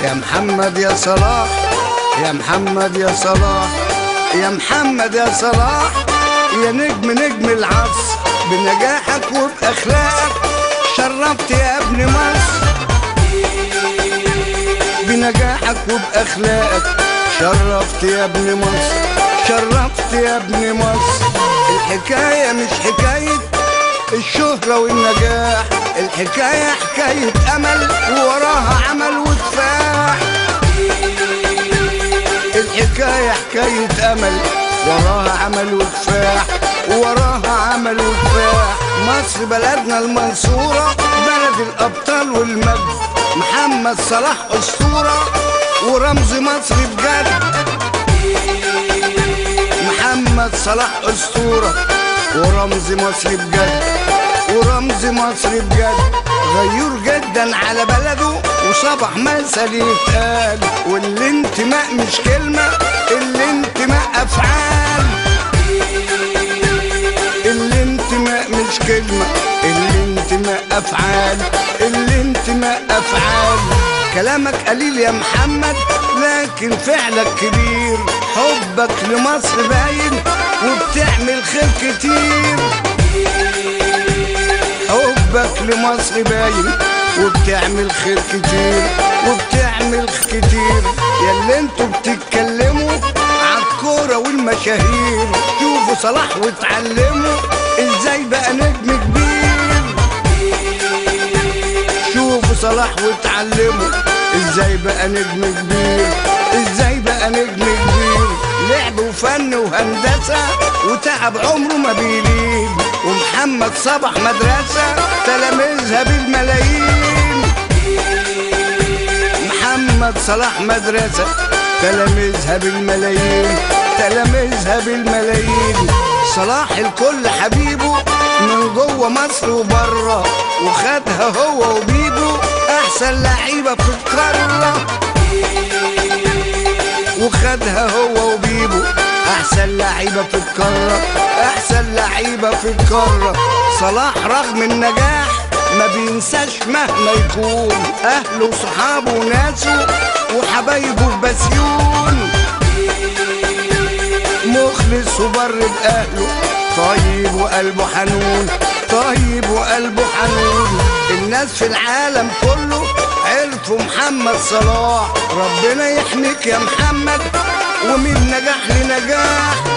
يا محمد يا صلاح، يا محمد يا صلاح، يا محمد يا صلاح، يا نجم نجم العصر، بنجاحك وبأخلاقك شرفت يا ابن مصر. بنجاحك وبأخلاقك شرفت يا ابن مصر، شرفت يا ابن مصر. الحكاية مش حكاية الشهرة والنجاح، الحكاية حكاية أمل ووراها عمل وكفاح. الحكاية حكاية أمل وراها عمل وكفاح، وراها عمل وكفاح. مصر بلدنا المنصورة، بلد الأبطال والمجد. محمد صلاح أسطورة ورمز مصر بجد. محمد صلاح أسطورة ورمز مصر بجد، ورمز مصر بجد. غيور جدا على بلده وصبح مثل يتقال، والانتماء مش كلمة، الانتماء أفعال. الانتماء مش كلمة، الانتماء أفعال، الانتماء أفعال. كلامك قليل يا محمد لكن فعلك كبير، حبك لمصر باين وبتعمل خير كتير. حبك لمصر باين وبتعمل خير كتير، وبتعمل كتير. ياللي انتوا بتتكلموا عالكورة والمشاهير، شوفوا صلاح واتعلموا ازاي بقى نجم كبير. شوفوا صلاح واتعلموا ازاي بقى نجم كبير، ازاي بقى نجم كبير. لعب وفن وهندسة وتعب عمره ما بيليد، ومحمد صبح مدرسة تلاميذها بالملايين. محمد صلاح مدرسة تلاميذها بالملايين، تلاميذها بالملايين. صلاح الكل حبيبه من جوه مصر وبره، وخدها هو وبيبو احسن لعيبه في القاره. وخدها هو وبيبو احسن لعيبه في القاره، احسن لعيبه في القاره. صلاح رغم النجاح ما بينساش مهما يكون اهله وصحابه وناسه وحبايبه في بسيون. مخلص وبر بأهله، طيب وقلبه حنون، طيب وقلبه حنون. الناس في العالم كله عرفوا محمد صلاح. ربنا يحميك يا محمد ومن نجاح لنجاح.